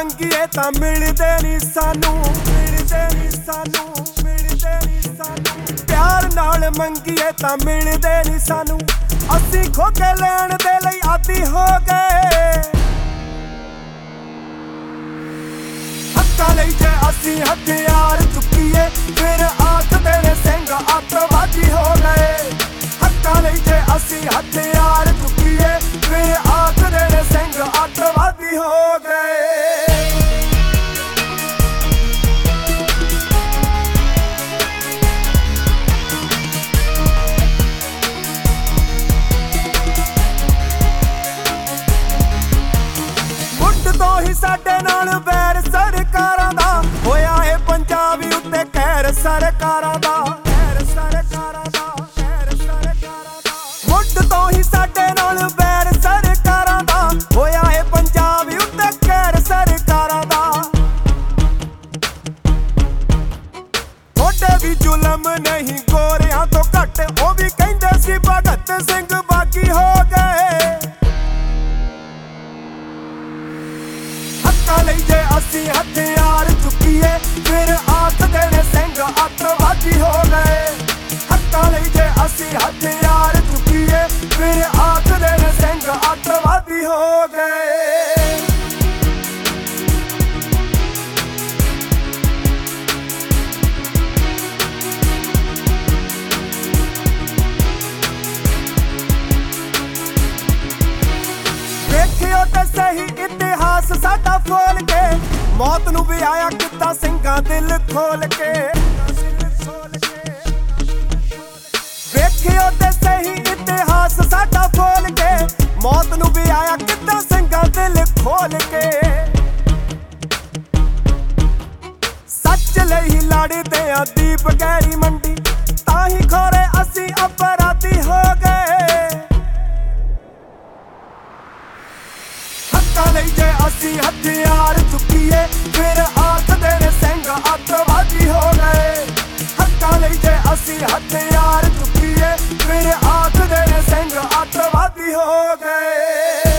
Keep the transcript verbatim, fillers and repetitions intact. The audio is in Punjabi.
ਮੰਗੀਏ ਤਾਂ ਮਿਲਦੇ ਨਹੀਂ ਸਾਨੂੰ, ਮਿਲਦੇ ਨਹੀਂ ਸਾਨੂੰ, ਮਿਲਦੇ ਨਹੀਂ ਸਾਨੂੰ। ਪਿਆਰ ਨਾਲ ਮੰਗੀਏ ਤਾਂ ਮਿਲਦੇ ਨਹੀਂ ਸਾਨੂੰ, ਅਸੀਂ ਖੋ ਕੇ ਲੈਣ ਦੇ ਲਈ ਆਦੀ ਹੋ ਗਏ। ਹੱਕਾਂ ਲਈ ਜੇ ਅਸੀਂ ਹਥਿਆਰ ਚੁੱਕੀਏ ਫਿਰ ਆਖਦੇ ਨੇ ਸਿੰਘ ਅੱਤਵਾਦੀ ਹੋ ਗਏ। ਹੱਕਾਂ ਲਈ ਜੇ ਅਸੀਂ ਹਥਿਆਰ ਚੁੱਕੀਏ ਫਿਰ ਆਖਦੇ ਨੇ ਸਿੰਘ ਅੱਤਵਾਦੀ ਹੋ ਗਏ। ਤੋਂ ਹੀ ਸਾਡੇ ਨਾਲ ਵੈਰ ਸਰਕਾਰਾਂ ਦਾ ਹੋਇਆ ਏ ਪੰਜਾਬੀ ਉੱਤੇ ਕਹਿਰ ਸਰਕਾਰਾਂ ਦਾ, ਕਹਿਰ ਸਰਕਾਰਾਂ ਦਾ, ਕਹਿਰ ਸਰਕਾਰਾਂ ਦਾ। ਮੁੱਢ ਤੋਂ ਹੀ ਸਾਡੇ ਨਾਲ ਵੈਰ ਸਰਕਾਰਾਂ ਦਾ ਹੋਇਆ ਏ ਪੰਜਾਬੀ ਉੱਤੇ ਕਹਿਰ ਸਰਕਾਰਾਂ ਦਾ। ਥੋੜੇ ਵੀ ਜ਼ੁਲਮ ਨਹੀਂ ਗੋਰਿਆਂ ਤੋਂ ਘੱਟ, ਉਹ ਵੀ ਕਹਿੰਦੇ ਸੀ ਭਗਤ ਸਿੰਘ ਬਾਗੀ ਹੋ ਗਏ। ਹੱਕਾਂ ਲਈ ਜੇ ਅਸੀਂ ਹਥਿਆਰ ਚੁੱਕੀਏ ਫਿਰ ਆਖਦੇ ਨੇ ਸਿੰਘ ਅੱਤਵਾਦੀ ਹੋ ਗਏ। ਹੱਕਾਂ ਲਈ ਜੇ ਅਸੀਂ ਹਥਿਆਰ ਚੁੱਕੀਏ ਫਿਰ ਆਖਦੇ ਨੇ ਸਿੰਘ ਅੱਤਵਾਦੀ ਹੋ ਗਏ। ਵੇਖਿਓ ਤੇ ਸਹੀ ਇਤਿਹਾਸ ਸਾਡਾ ਫੋਲ ਕੇ, ਮੌਤ ਨੂੰ ਵੀ ਆਇਆ ਕਿੱਦਾਂ ਸਿੰਘਾਂ ਦਿਲ ਖੋਲ ਕੇ। ਵੇਖਿਓ ਤੇ ਸਹੀ ਇਤਿਹਾਸ ਸਾਡਾ ਫੋਲ ਕੇ, ਮੌਤ ਨੂੰ ਵੀ ਆਇਆ ਕਿੱਦਾਂ ਸਿੰਘਾਂ ਦਿਲ ਖੋਲ ਕੇ। ਸੱਚ ਲਈ ਲੜਦੇ ਆ ਦੀਪ ਗਹਿਰੀ ਮੰਡੀ, ਤਾਂ ਹੀ ਖੋਰੇ ਅਸੀਂ ਅਪਰਾਧੀ ਹੋ ਗਏ। ਹੱਕਾਂ ਲਈ ਜੇ ਅਸੀਂ ਹਥਿਆਰ ਚੁੱਕੀਏ ਫਿਰ ਆਖਦੇ ਨੇ ਸਿੰਘ ਅੱਤਵਾਦੀ ਹੋ ਗਏ। ਹੱਕਾਂ ਲਈ ਜੇ ਅਸੀਂ ਹਥਿਆਰ ਚੁੱਕੀਏ ਫਿਰ ਆਖਦੇ ਨੇ ਸਿੰਘ ਅੱਤਵਾਦੀ ਹੋ ਗਏ।